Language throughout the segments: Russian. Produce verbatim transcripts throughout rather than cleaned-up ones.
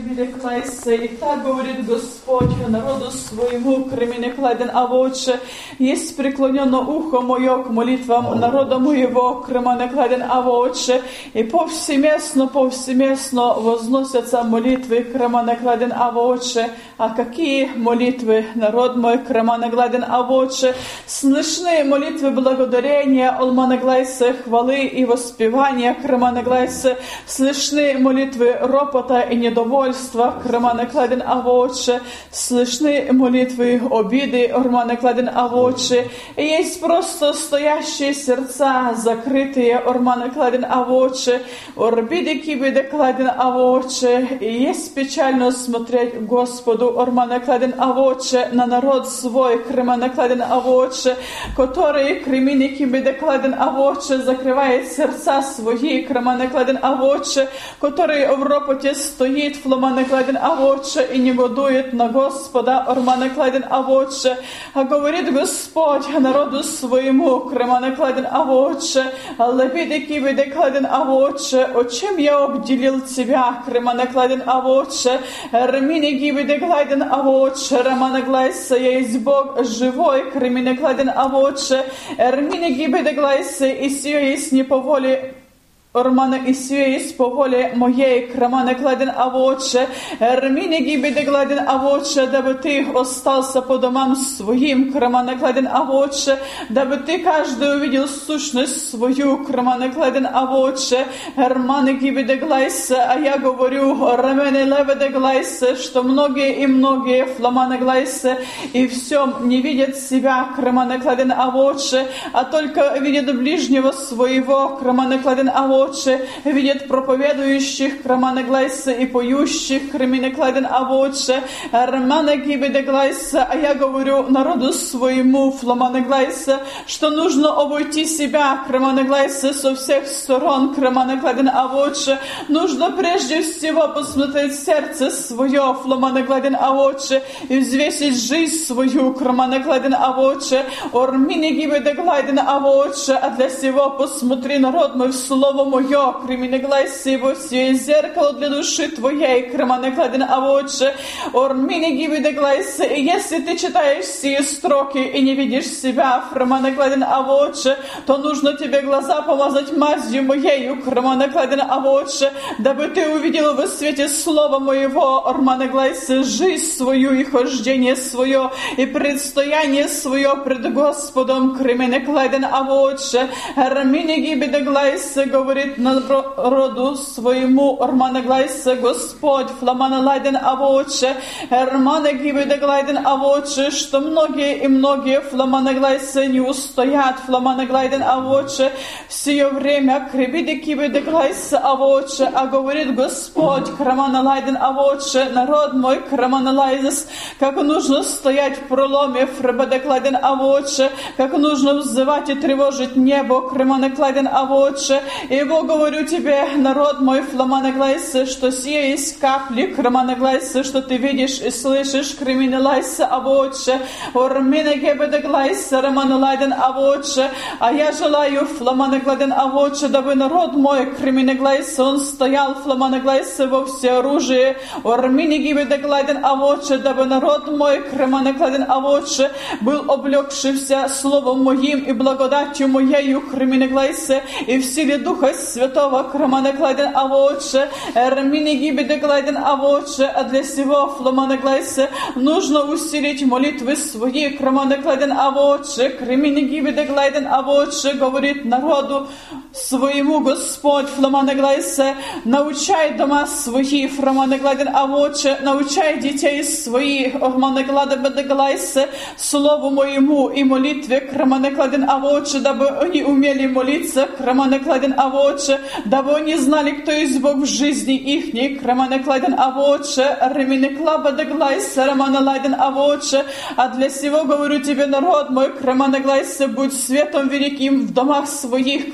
И так говорит Господь народу своему, кремени кладен, а вотче, есть преклонено ухо мое к молитвам народа моего, кремени кладен, а вотче, и повсеместно, повсеместно возносятся молитвы, кремени кладен, а вотче. А какие молитвы, народ мой, кремени кладен, а вотче, слышны молитвы благодарения, олмани глайсе, хвалы и воспевания, кремени глайсе, слышны молитвы ропота и недовольства, кремени кладен, а вотче, слышны молитвы обиды, ормани кладен, а вотче, и есть просто стоящие сердца, закрытые, ормани кладен, а вотче, орбиды кибиде кладен, а вотче, и есть печально смотреть Господу, ормани кладен, а вотче, на народ свой, кремени кладен, а вотче, который кремини кибиде кладен, а вотче, закрывает сердца свои, кремени кладен, а вотче, который в ропоте стоит, фломани кладен, а вотче, и негодует на Господа, ормани кладен, а вотче, а говорит Господь народу своему, кремани кладен, а вотче, лебиде кибиде кладен, а вотче, о чем я обделил тебя, кремани кладен, а вотче, ремини кибиде кладен, а вотче, романи глайсе, я есть Бог живой, кремини кладен, а вотче, ремини кибиде глайсе, и сие есть не по воле Ормане и сие есть по воле моей, кремени кладен, а вотче, ремини гибиде кладен, а вотче, дабы ты остался по домам своим, кремени кладен, а вотче, дабы ты каждый увидел сущность свою, кремени кладен, а вотче, романе гибиде глайсе, а я говорю, ремени леведе глайсе, что многие и многие фламане глайсе, и всем не видят себя, кремени кладен, а вотче, а только видят ближнего своего, кремени кладен, а вотче, видят проповедующих, кремени глайсе, и поющих, кремени кладен, а вотче, романе гибиде глайсе, а я говорю народу своему, фламане глайсе, что нужно обойти себя, кремени глайсе, со всех сторон, кремени кладен, а вотче, нужно прежде всего посмотреть сердце свое, фламане кладен, а вотче, и взвесить жизнь свою, кремени кладен, а вотче, ормини гибиде кладен, а вотче, а для сего посмотри, народ мой, в слово мое, кремени глайсе, во все зеркало для души твоей, кремени кладен, а вотче, ормини гибиде глайсе, и если ты читаешь сие строки и не видишь себя, кремени кладен, а вотче, то нужно тебе глаза помазать мазью моею, кремени кладен, а вотче, дабы ты увидел во свете слова моего, ормани глайсе, жизнь свою и хождение свое, и предстояние свое пред Господом, кремени кладен, а вотче, ормини гибиде глайсе, говорит народу своему, ормани глайсе, Господь, фламане лайден, а вотче, ормани гибиде глайден, а вотче, что многие и многие фламане глайсе не устоят, фламане глайден, а вотче, в сие время кребиде кибиде глайсе, а вотче, а говорит Господь, кремани лайден, а вотче, народ мой, кремани лайдес, как нужно стоять в проломе, фребеде кладен, а вотче, как нужно взывать и тревожить небо, кремани кладен, а вотче, и Бог, говорю тебе, народ мой, фламане глайсе, что сие есть капли, кремани глайсе, что ты видишь и слышишь, кремени лайсе, а вотче, ормине гебеде глайсе, романи лайден, а вотче, а я желаю, фламане кладен, а вотче, дабы народ мой, кремени глайсе, он стоял, фламане глайсе, во всеоружии, ормини гебеде глайден, а вотче, дабы народ мой, кремени кладен, а вотче, был облегшийся словом моим и благодатью моею, кремени глайсе, и в силе Духа Святого, кремени кладен, а вотче, ремини гибиде кладен, а вотче, а для сего, фламане глайсе, нужно усилить молитвы свои, кремени кладен, а вотче, кремини гибиде кладен, а вотче, говорит народу своему Господь, фламане глайсе, научай дома свои, фламане кладен, а вотче, научай детей своих, фламане кладен, глайсе, слову моему и молитве, кремени кладен, а вотче, дабы они умели молиться, кремени кладен, а вотче, дабы они знали, кто есть Бог в жизни ихней, кремени кладен, а вотче, ремини клабеде глайсе, ремени лайден, а вотче, а для сего говорю тебе, народ мой, кремени глайсе, будь светом великим в домах своих, кремени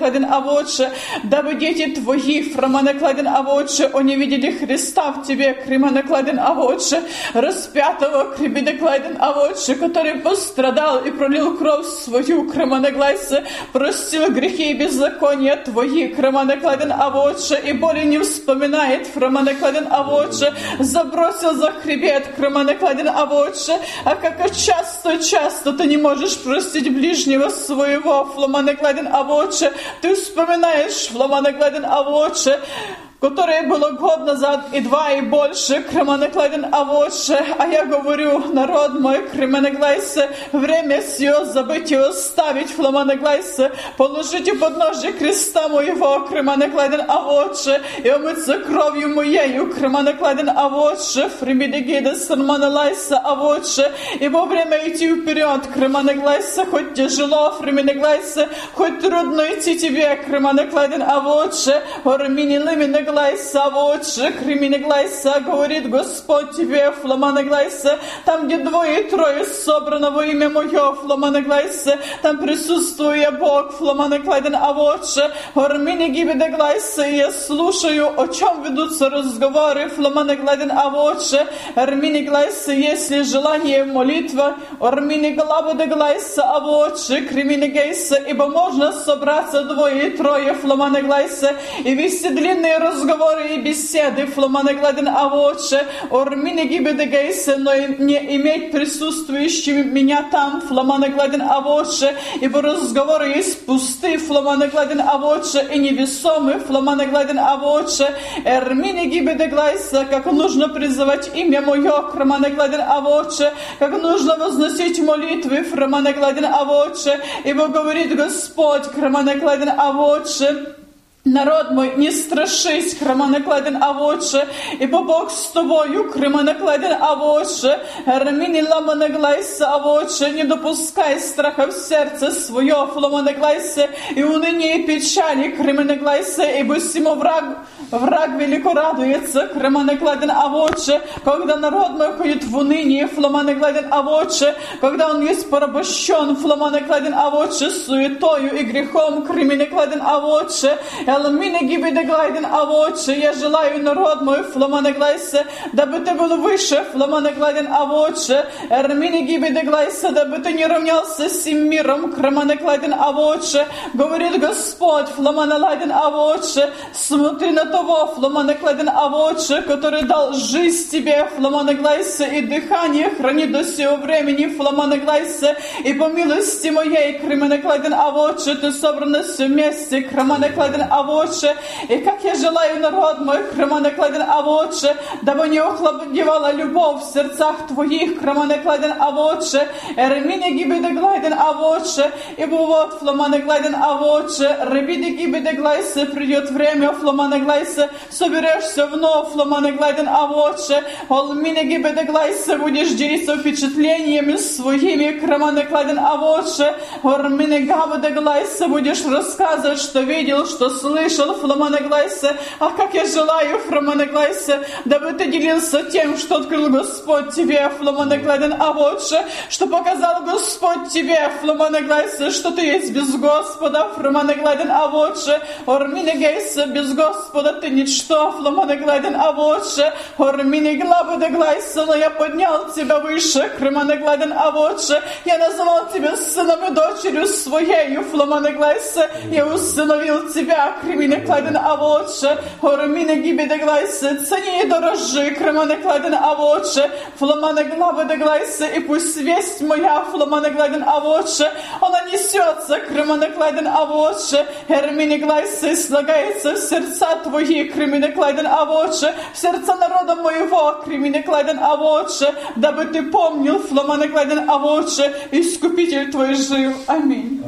фламанекладен авоче, дабы дети Твои, фламанекладен авоче, они видели Христа в Тебе, креманекладен авоче, распятого, креманекладен авоче, который пострадал и пролил кровь свою, креманеглайсе, простил грехи и беззакония Твои, креманекладен авоче, и более не вспоминает, фламанекладен авоче, забросил за хребет, креманекладен авоче, а как часто-часто Ты не можешь простить ближнего своего, фламанекладен авоче, Ты вспоминаешь, фламанекладен авоче, которое было год назад и два и больше, креманекладен авоче, а я говорю, народ мой, креманеглайсе, время сие забыть и оставить, фламанеглайсе, положите под ножи креста моего, креманекладен авоче, и омыться кровью моею, креманекладен авоче, фремидегида сарманелайса авоче, и во время идти вперед, креманеглайсе, хоть тяжело, фремидеглайсе, хоть трудно идти тебе, креманекладен авоче, орминилыминеглайсе, Глайса, авоче, креминеглайса, говорит Господь тебе, фламанеглайса, там, где двое и трое собрано во имя Мое, фламанеглайса, там присутствует Бог, фламанеглайден авоче, орминегибедеглайса, и я слушаю, о чем ведутся разговоры, фламанеглайден авоче, орминеглайса, если желание молитва, орминеглабедеглайса, авоче, креминегайса, ибо можно собраться двое и трое, фламанеглайса, и вести длинные разговоры, разговоры и беседы, фламанекладен авоче, ормине гибедегейсе, но не иметь присутствующими меня там, фламанекладен авоче, ибо разговоры есть пусты, фламанекладен авоче, и невесомы, фламанекладен авоче, эрмине гибедеглайсе, как нужно призывать имя Мое, фламанекладен авоче, как нужно возносить молитвы, фламанекладен авоче, ибо говорит Господь, фламанекладен авоче, народ мой, не страшись, креманекладен авоче, ибо Бог с тобою, креманекладен авоче, рамини ламанеглайся авоче, не допускай страха в сердце свое, фламанеглайся, и уныние и печали, креманеглайся, ибо всему враг, враг велико радуется, креманекладен авоче, когда народ мой ходит в уныние, фламанекладен авоче, когда он есть порабощен, фламанекладен авоче, суетою и грехом, креманекладен авоче, Элмине гибедеглайден авоче, я желаю, народ мой, фламанеглайсе, дабы ты был выше, фламанеглайден авоче, эрмине гибедеглайсе, дабы ты не равнялся с сим миром, креманеглайден авоче, говорит Господь, фламанеглайден авоче, смотри на того, фламанеглайден авоче, который дал жизнь тебе, фламанеглайсе, и дыхание храни до сего времени, фламанеглайсе, и по милости моей, креманеглайден авоче, ты собран все вместе, креманеглайден авоче, авоче, и как я желаю, народ мой, креманекладен авоче, дабы не охладевала любовь в сердцах твоих, креманекладен авоче, эрмине гибедеглайден авоче, ибо вот фламанеглайден авоче, ребиде гибедеглайсе, придет время, фламанеглайсе, соберешься вновь, фламанеглайден авоче, олмине гибедеглайсе, будешь делиться впечатлениями своими, креманекладен авоче, ормине габедеглайсе, будешь рассказывать, что видел, что слышал, фламанеглайсе, а как я желаю, фламанеглайсе, дабы ты делился тем, что открыл Господь тебе, фламанеглайден авоче, что показал Господь тебе, фламанеглайсе, что ты есть без Господа, фламанеглайден авоче, орминегейсе, без Господа ты ничто, фламанеглайден авоче, орминеглабедеглайсе, но я поднял тебя выше, фламанеглайден авоче, я назвал тебя сыном и дочерью своею, фламанеглайсе, я усыновил тебя, креманекладен авоче, ормине гибедеглайсе, цени и дорожи, креманекладен авоче, фламанеглабедеглайсе, и пусть весть моя, фламанеглайден авоче, она несется, креманекладен авоче, эрминеглайсе, слагается в сердца твои, креманекладен авоче, в сердца народа моего, креманекладен авоче, дабы ты помнил, фламанеглайден авоче, искупитель твой жив. Аминь.